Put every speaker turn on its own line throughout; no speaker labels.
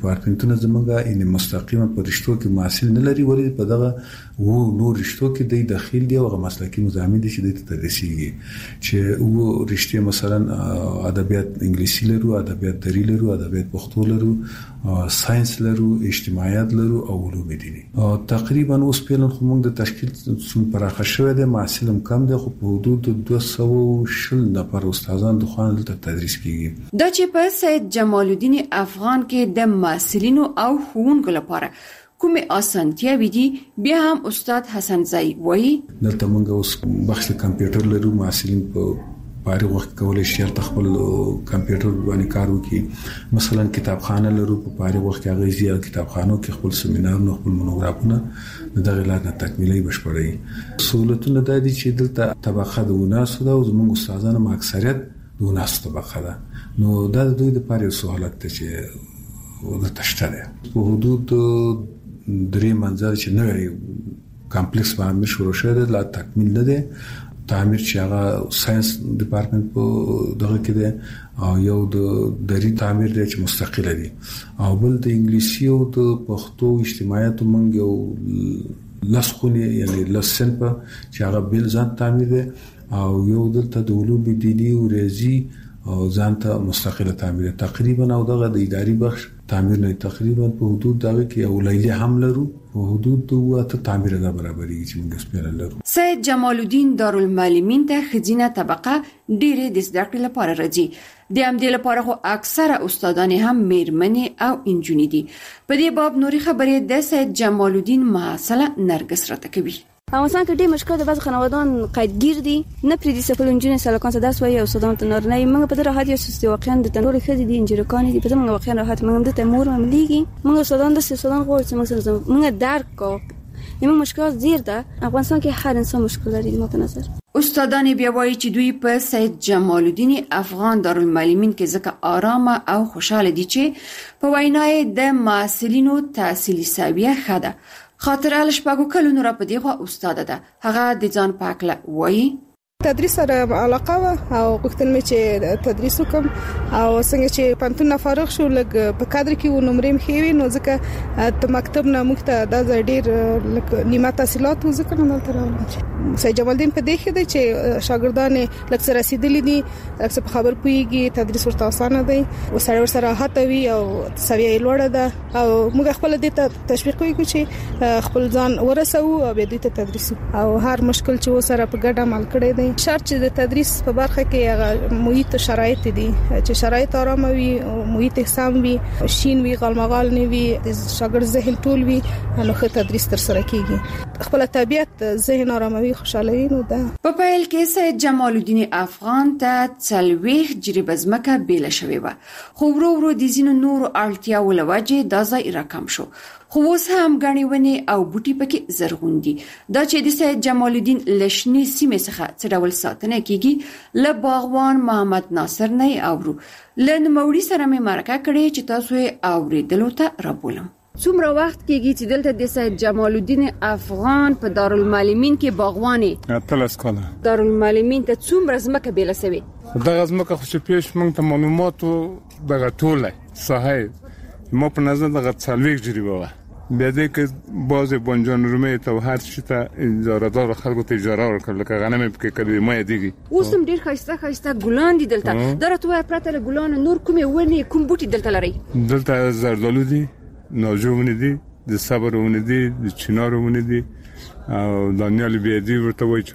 ډپارټمنټونه زمونږه ان مستقیمه په رشتو کې محصل نه لري ولې په دغه وو نور رشتو کې د داخل دی او مسلکي مضامین دي چې د تدریسيږي چې وو رشته مثلا ادبیات انګلیسي لرو ادبیات دری لرو ادبیات پښتو لرو ساينس لرو اجتماعیات لرو او علوم دي تقریبا اوس په لن خو موږ د تشکیل څومره پراخه شوه د محصلم کم دی خو په حدود 200 نفر استادان د خوان د تدریس کیږي
دا چې په سید جمال الدین افغان کې د محصلینو او ښوونکو لپاره کومه اسانتیاوې دي بیا هم استاد حسن زئی وایي
دلته موږ اوس بخش کمپیوټر لرو محصلین په فارغ وخت کولای شي خپل کمپیوټر باندې کار وکړي مثلا کتابخانه لرو په فارغ وخت کې هغه زیات کتابخانو کې خپل سیمینارونه خپل مونوګرافونه دغه لاره تکمیلي بشپړي سہولتونه د دې چې دلته طبقه د وناسو د زموږ استادانو اکثریت د وناسو طبقه ده نو دا د دوی د پاره سہولت ته چې د تشته په حدود درې منځل چې نوې کمپلیکس باندې شروع شوه د تکمیل نه ده تعمیر چې هغه ساينس ډپارټمنټ په دغه کې ده او یو د دری تعمیر دی چې مستقله دي او بل د انګلیسي او د پښتو اجتماعیت مونږ یو لسخونی یعنی لسن په چې هغه بل ځان تعمیر دی او یو دلته د علوم دینی او ریاضي او ځانته مستقله تعمیر تقریبا او دغه د اداري بخش تعمیر نه تقریبا په حدود دغه کې او لیلی هم لرو په حدود دوه تعمیر نه برابرۍ چې موږ سپیره لرو
سید جمال الدین دارالمعلمین ته خزینه طبقه ډیره د زده کړې لپاره راځي د همدې لپاره خو اکثره استادان هم میرمنې او انجونې دي په دې باب نوري خبرې د سید جمال الدین محصله نرګس راته کوي
افغانستان کې ډېر مشکل د بعض خانوادان قیدګیر دي نه پریدي سفل انجونې سلکان څه درس وایي او استادان ته نور نه موږ په راحت یو سیستم واقعا د تنور خدي دي انجرکان دي په موږ واقعا راحت موږ د تمور ممليږي موږ استادان د استادان غوړ چې موږ درک کو یمه مشکل زیر ده افغانستان کې هر انسان مشکل لري ماته نظر
استادان بیا وایي چې دوی په سید جمال الدین افغان دارالمعلمین کې ځکه آرامه او خوشاله دي چې په وینای د محصلینو تحصیلي سویه خده خاطر الشپاګو کلونو را په دیغه استاد ده هغه د ځان پاکله وایي
تدریس سره علاقه و او غوښتل مې چې تدریس وکم او څنګه چې پنځه فارغ شو لګ په کادر کې و نمرې مخې وي نو ځکه ته مکتب نه مخ ته د ډېر لکه نیمه تحصیلات و ځکه نه تر سید جمال الدین په دې کې دی چې شاګردان لکه سره رسیدلې دي لکه په خبر پويږي تدریس ورته اسانه دی او سره سره هاتوي او سویه لوړه ده او موږ خپل دې ته تشویق کوي چې خپل ځان ورسو او به دې ته تدریس او هر مشکل چې وسره په ګډه عمل کړی دی شرط چې د تدریس په برخه کې هغه محیط شرایط دي چې شرایط آرام وي او محیط سم وي شین وي غلمغال نه وي د شاګرد ذهن ټول وي نو ښه تدریس تر سره کیږي خپل طبيعت ذهن آراموي خوشاله وي نو دا
په پیل کې سید جمال الدین افغان ته څلويخ جریبه ځمکه بیل شوی و خو ورو ورو د زینو نور اړتیا ولوجه د ځای رقم شو خو اوس هم غنی ونی او بوټي پکې زرغون دي دا چې د سید جمال الدین لشنی سیمه څخه څه ډول ساتنه کیږي ل باغوان محمد ناصر نه اورو لن موري سره مې مرکه کړې چې تاسو یې اوریدلو ته رابولم څومره وخت کېږي چې دلته د سید جمال الدین افغان په دارالمعلمین کې باغواني
تلس کاله
دارالمعلمین ته څومره ځمکه بیل شوی
دغه ځمکه خو چې پیش موږ ته معلوماتو دغه ټوله صحیح ما په نظر دغه څلويخ جریبه و بیا دې کې باز بنجان رومي ته هر څه ته اجارهدار خلکو ته اجاره ورکړل لکه غنم په کلی ما دیږي
اوس هم ډیر خسته ګلان دي دلته درته پرته له ګلان نور کومه ونی کوم بوټي دلته لري
دلته زردالو دي ناجوونه دي د صبرونه دي د چنارونه دي او دانیال بيدی ورته وای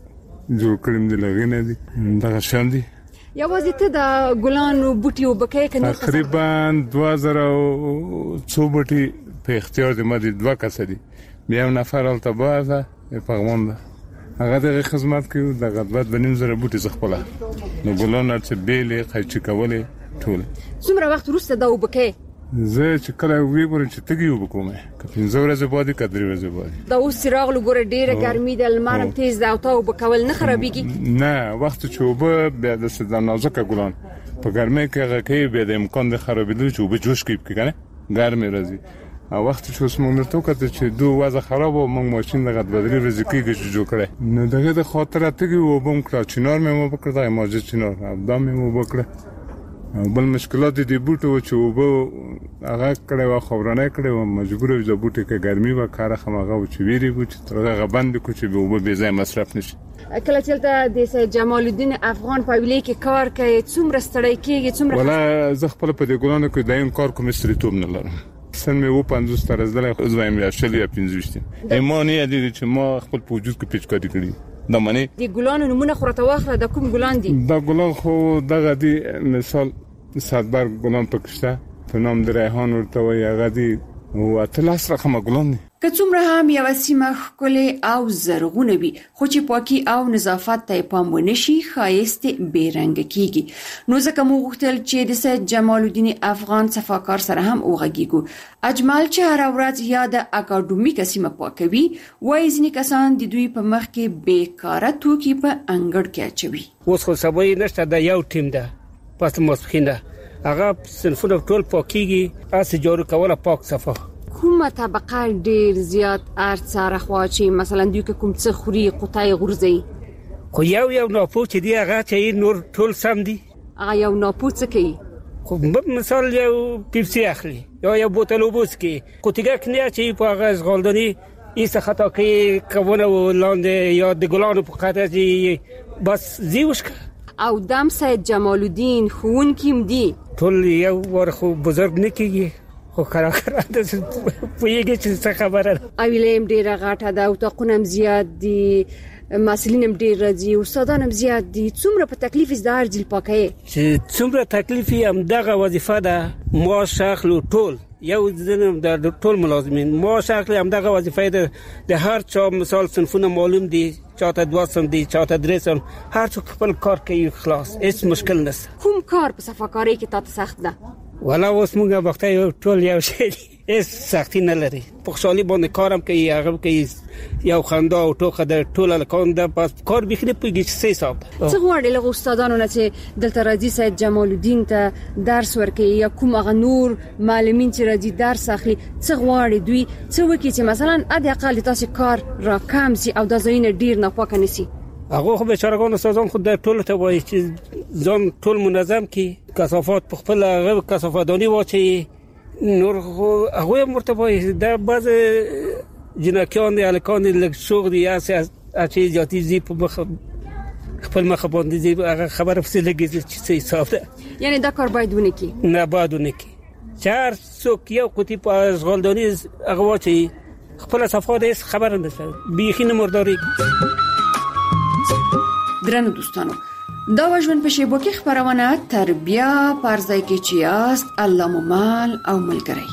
چې جوړ کړم دي لغینه دي دغه شان دي
یوازې ته د ګلانو بوټي وبکې کنه
تقریبا 2000 څو بوټي په اختیار د مدي 2 کس دي بیا نفر الته بازه په غونډه هغه د خدمت کوي د غدوت بنیم زره بوټي زخپله نو ګلانو چې بیلې قایچ کولې ټول
څومره وخت وروسته دا وبکې
زه چې کله ویګورم چې تګي وبکومه کله 15 ورځې بعد کډري ورځې بعد
دا اوس سراغ لګوره ډیره ګرمي د لمرم تیز دا او ته وبکول نه خرابېږي
نه وخت چې وب بیا د سده نازک ګلان په ګرمۍ کې هغه کې به د امکان د خرابېدو چې وب جوش کوي کنه ګرمي راځي او وخت چې اوس موږ ته کته چې دوه وځه خراب او موږ ماشين دغه بدري ورځې کې جوړ کړي نو دغه د خاطر ته کې وبم کړ چنار مې مو وکړه ماجه چنار دا مې مو وکړه بل مشکلات دي بوټو چې وبو هغه کړه وا خبرانه کړه و مجبور و د بوټو کې ګرمي و کار خمغه و چې ویری بو چې ترغه بند کو چې وبو به ځای مصرف نشي.
کله چې د سید جمال الدین افغان په ویلې کې کار کوي څومره ستړی کېږي څومره
ولا زه خپل په دې ګلانو کې دایم کار کوم ستړیتوب نه لرم. سن مې و 50 تر زله زوایم یا شل یا 15 ایمانه دي چې ما خپل په وجود کې پیچکاري کړی د منی
د ګلانو نمونه خورته واخله د کوم ګلان دي؟
د ګلان خو دغه دي مثال صدبر ګلان پکشته په نام د ریحان ورته وي هغه دي او اتلاس رقم ګلان دي.
که څومره هم یو سیمه ښکلې او زرغونه وي خو چې پاکي او نظافت ته پام ونشي ښایست بیرنګ کیږي. نو ځکه مو غوښتل چې د سید جمال الدین افغان صفاکار سره هم وغږیږو. اجمل چې هر ورځ یا د اکاډمیک سیمه پاکوي وایي ځینې کسان د دوی په مخ کې بیکاره توکي په انګړ کې اچوي.
اوس خو سبا نشته د یو ټیم ده پس مسخینه هغه صنفونه ټول پاکيږي اس جوړ کوله پاک صفه.
کومه طبقه ډیر زیات ارڅاره خواچی مثلا دوی کوم څه خوري قطای غورځي
خو یو ناپوه دی هغه چې نور ټول سم دي.
هغه یو ناپوه څه کوي؟
خو مثال یو پیپسي اخلي یا یو بوتل وبوس کی کوتیګه کنه چې په هغه غولدنی ایسه خطا کوي کوونه ولاندې یا د ګلانو په خاطر چې بس زیوشک
او دم سید جمال الدین خون کیم دی
ټول یو ورخو بزرګ نکیږي خو کراکره د پویږي چې څه خبره
اویلم ډیره غاټه ده او تقونم زیات دي مسلینم ډیر راځي استادانم زیات دي. څومره په تکلیف زدار جل پاکه
چې څومره تکلیف هم دغه وظیفه ده ما شخلو ټول یو ځنم د ټول ملازمین ما شخل هم دغه وظیفه ده د هر چا مثال صنفونه معلوم دي چاته 2 سم دي چاته 3 سم هر څوک خپل کار کوي خلاص هیڅ مشکل نشته.
کوم کار په صفاکاري کې تاسو سخت ده؟
ولا اوس موږ وخت یو ټول یو شی هیڅ سختي نه لري. په خوشالي باندې کارم کوي هغه کوي یو خندا او ټوخه د ټول الکون د پاس کار بخنه پویږي څه حساب ده.
څه غواړي له استادانو نه چې دلته راځي سید جمال الدین ته درس ورکړي یا کوم هغه نور معلمین چې راځي درس اخلي څه غواړي دوی څه وکړي چې مثلا ادي اقل تاسو کار را کم سي او د زین ډیر نه پاک نسی؟
هغه خو بیچارهګان استادان خود د ټول ته وایي چې ځان ټول منظم کی کثافات په خپل هغه کثافتدانی واچي نور هغه مرتبه د بعض جنکیان دی الکان لږ شوق دی اساس اچي ذاتی زی په خپل مخ باندې دی هغه خبره فسې لګي چې څه حساب ده.
یعنی دا کار باید ونه کی
نه باید ونه کی چار څوک یو قطی په اشغالدانی هغه واچي خپل صفات خبره نشته بیخي مرداري.
درنو دوستانو دا وژن په شیبو کې خبرونه تربیه پرځای کې چیاست الله مال او ملګری.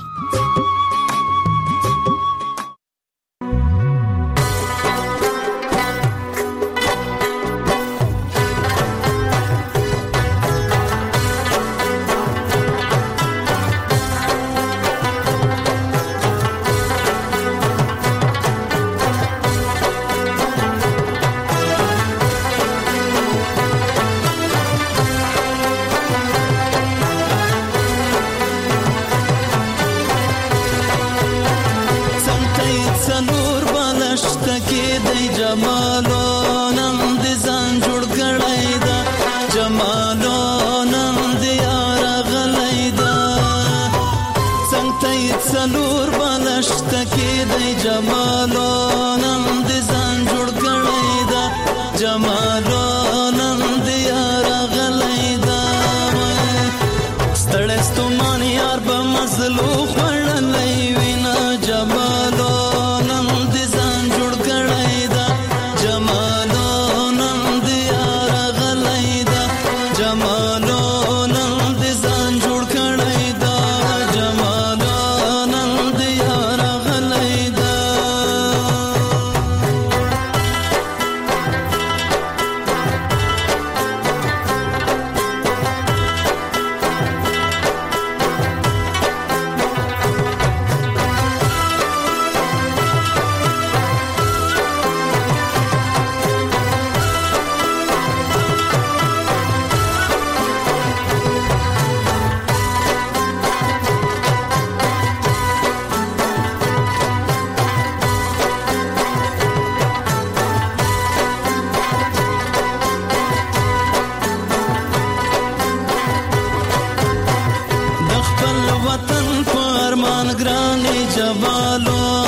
ګران جمالو